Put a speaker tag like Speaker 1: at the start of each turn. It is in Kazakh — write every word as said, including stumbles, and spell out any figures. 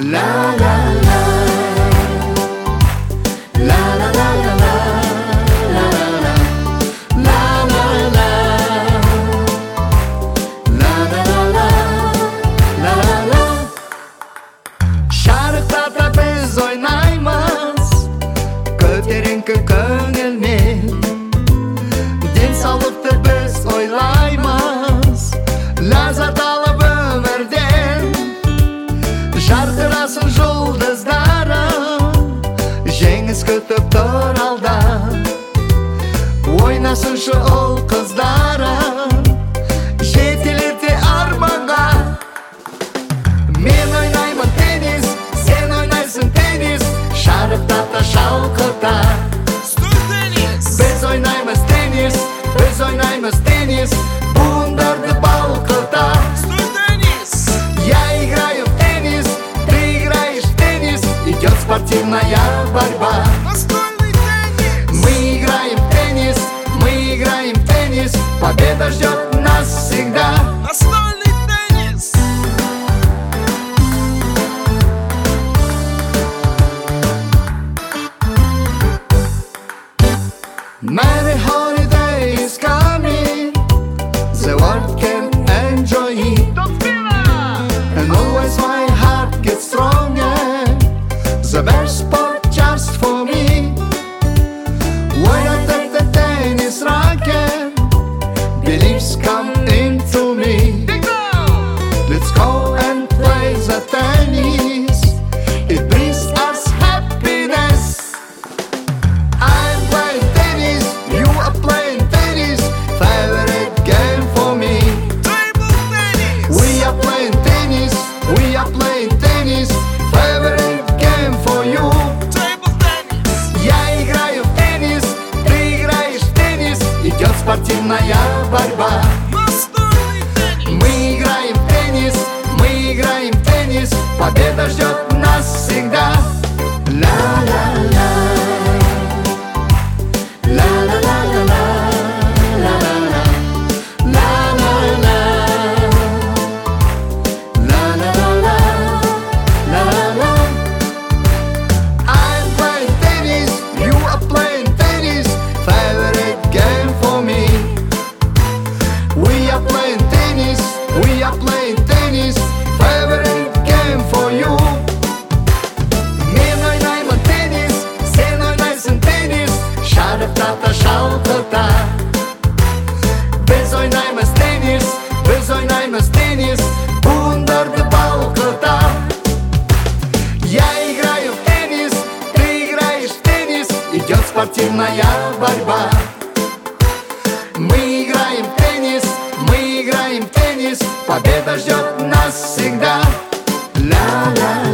Speaker 1: La la la, la la la la la, la la la, la la la, la la la, la la la. Şarkılarda biz oynaymiz, ko'tarinki ko'ngilni. Densallıkta biz oylaymiz, lazzat alıp ömürden. Şarkırasın жұлдыздары, жеңіс күтіп тұр алда. Ойнасыншы ұл қыздары, жетелерде арманға. Мен ойнаймын теннис, сен ойнайсың теннис, шарықтата шалқыта. Біз ойнаймыз теннис, біз ойнаймыз теннис, буындарды балқыта. Я играю в теннис, ты играешь в теннис, идет спортивная борьба.
Speaker 2: Настольный теннис!
Speaker 1: Мы играем в теннис, мы играем в теннис, победа ждет нас всегда.
Speaker 2: Настольный теннис!
Speaker 1: Merry holiday is coming, the world can enjoy it. And always my heart gets stronger, the best sport just for me. When I take the tennis racket, beliefs come into me. Let's go and play the tennis, it brings us happiness. I'm playing tennis, you are playing tennis, favorite game for me.
Speaker 2: Table tennis!
Speaker 1: We are playing tennis, we are playing tennis, favorite game for you.
Speaker 2: Table tennis!
Speaker 1: Я играю в теннис, ты играешь в теннис, идет спортивная борьба.
Speaker 2: Настольный теннис!
Speaker 1: Мы играем в теннис, мы играем в теннис, победа ждет нас всегда. Ла-ла-ла, ла-ла-ла-ла-ла, ла-ла-ла, ла-ла-ла, ла-ла-ла-ла, ла-ла-ла. I'm playing tennis, you are playing tennis, favorite game for me. We are playing tennis, we are playing tennis, favorite game for you. Мен ойнаймын теннис, сен ойнайсың теннис, шарықтата шалқыта. Біз ойнаймыз теннис, біз ойнаймыз теннис, буындарды балқыта. Я играю в теннис, ты играешь в теннис, идет спортивная борьба. Мы играем в теннис, мы играем в теннис, победа ждет нас всегда. Ла-ла.